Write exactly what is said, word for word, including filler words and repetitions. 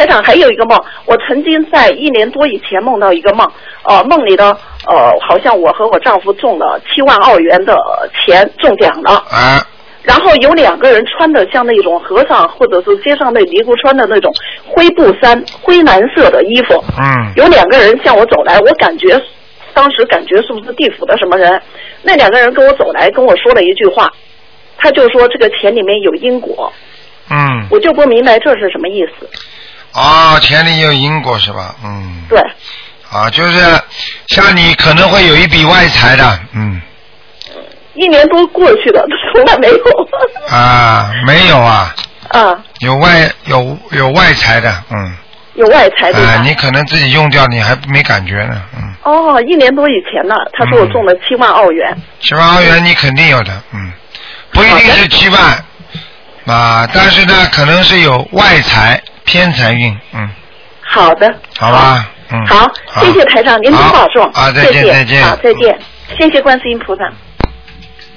台长还有一个梦，我曾经在一年多以前梦到一个梦，呃，梦里的呃，好像我和我丈夫中了七万澳元的钱中奖了。 啊。 然后有两个人穿的像那种和尚或者是街上的尼姑穿的那种灰布衫、灰蓝色的衣服。 嗯。 有两个人向我走来，我感觉当时感觉是不是地府的什么人？那两个人跟我走来，跟我说了一句话，他就说这个钱里面有因果。 嗯。 我就不明白这是什么意思。 哦，钱里有因果是吧？嗯。 对。 啊，就是像你可能会有一笔外财的，嗯。 一年多过去了，从来没有。 啊，没有啊。 啊。 有外有有外财的，嗯。 有外财对吧？ 啊，你可能自己用掉，你还没感觉呢，嗯。 哦，一年多以前呢，他说我中了七万澳元。 七万澳元你肯定有的，嗯，不一定是七万，啊，但是呢，可能是有外财偏财运，嗯。 好的。 好吧，嗯。 好，谢谢台长，您多保重。 啊，再见，再见。 好，再见，谢谢观世音菩萨。